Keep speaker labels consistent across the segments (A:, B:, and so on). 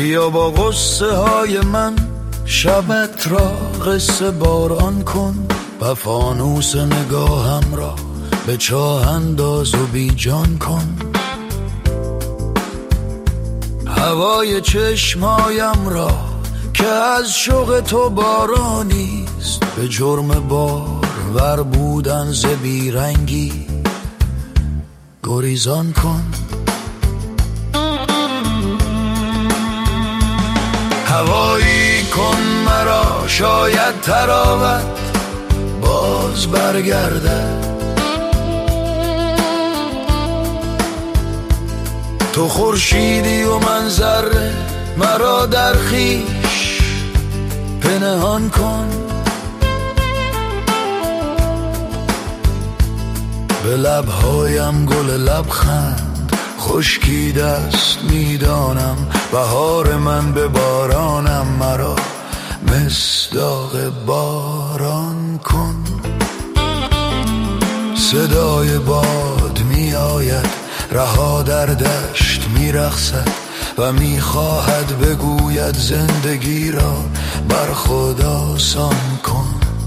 A: بیا با قصه های من شبت را قصه باران کن و فانوس نگاهم را به چاه انداز و بی جان کن. هوای چشمایم را که از شوق تو بارانیست، به جرم بارور بودن ز بیرنگی گریزان کن. هوایی کن مرا شاید تراوت باز برگرده، تو خورشیدی و من ذره، مرا در خویش پنهان کن. به لبهایم گل لبخند خشکیده است میدانم، بهار من به بارانم مرا مصداق باران کن. صدای باد می آید رها در دشت می رقصد و می خواهد بگوید زندگی را بر خود آسان کن.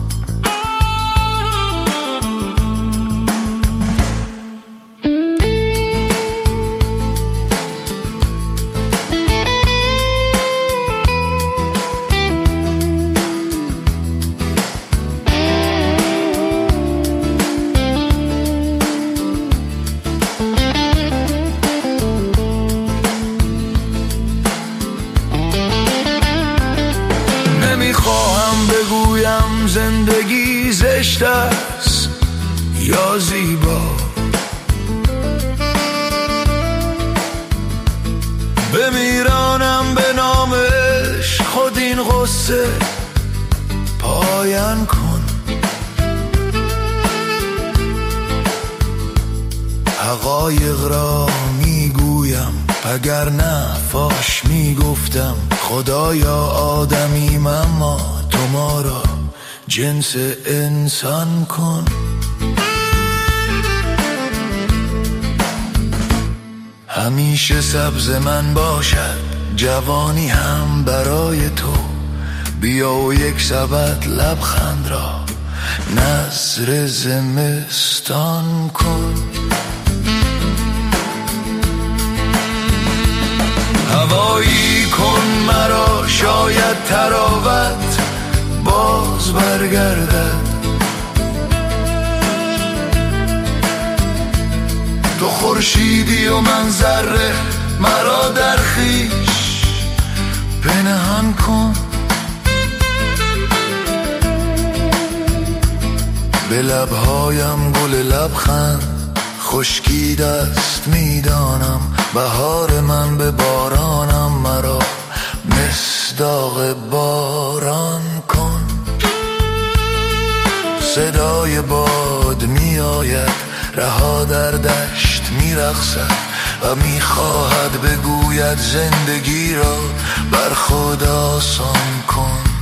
A: نمیخواهم بگویم زندگی زشت است یا زیبا، بمیرانم به نامش خود این قصه پایان کن. حقایق را میگویم اگر نه فاش میگفتم، خدایا آدمیم اما تو ما را جنس انسان کن. همیشه سبز من باشد جوانی هم برای تو، بیا و یک سبد لبخند را نذر زمستان کن. هوایی کن مرا شاید تراوت باز برگردد، تو خورشیدی و من ذره، مرا در خویش پنهان کن. به لبهایم گل لبخند خشکیده است میدانم، بهار من به بارانم مرا مصداق باران کن. صدای باد می آید رها در دشت می رقصد و می خواهد بگوید زندگی را بر خود آسان کن.